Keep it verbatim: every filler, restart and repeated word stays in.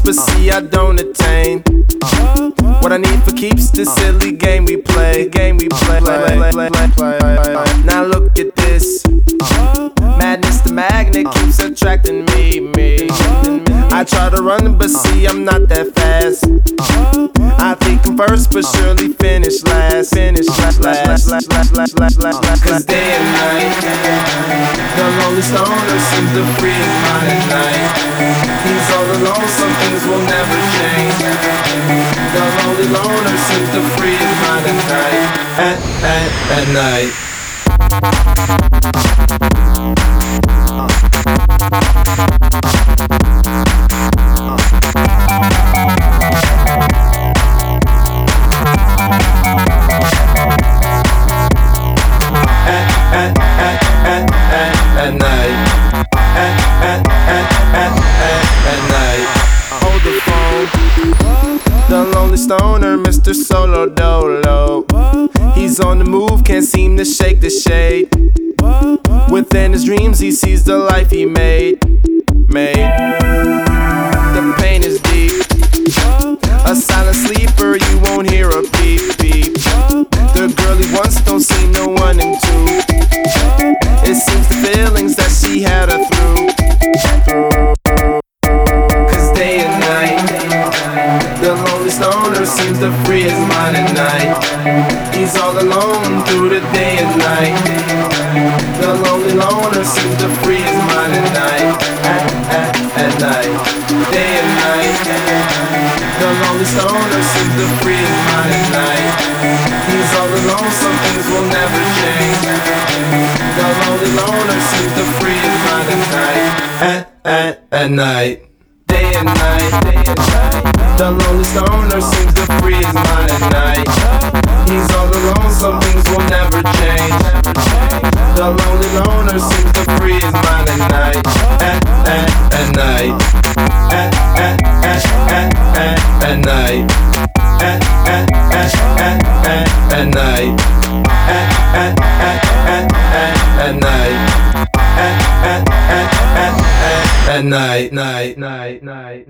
but see I don't attain what I need for keeps this silly game we play. Game we play. Now look at this madness, the magnet keeps attracting me, me. I try to run, but see I'm not that fast. I think I'm first, but surely finish last. Finish last, last, last, last, last, last, last. Cause day and night, the lonely stoner seems to free his mind at night. He's all alone, some things will never change. The lonely loner seems to free his mind at night. At, at, at night. At night, at, at, at, at, at, at night. Hold the phone, the lonely stoner, Mister Solo Dolo. He's on the move, can't seem to shake the shade. Within his dreams, he sees the life he made. Made. The pain is deep. A silent sleeper, you won't hear a beep, beep. The girl he wants don't seem no one in two. It seems the feelings that she had her through, through. Cause day and night, the lonely stoner seems to free his mind at night. He's all alone through the day and night. The lonely loner seems to free his mind at night. At, at, at night, day and night. The lonely stoner seems to free his mind at night. He's all alone, some things will never change. The lonely loner seems to free his mind at night. At, at, at night. Day and night, day and night. The lonely stoner seems to free his mind at night. He's all alone, some things will never change. The lonely loner seems to free his mind at night. At, at, at night. At, at, at, at, at, at night. At, at, at, at, at, at night. At, at, at, at, at, at night. At, at, at, at, at, at night, night, night, night.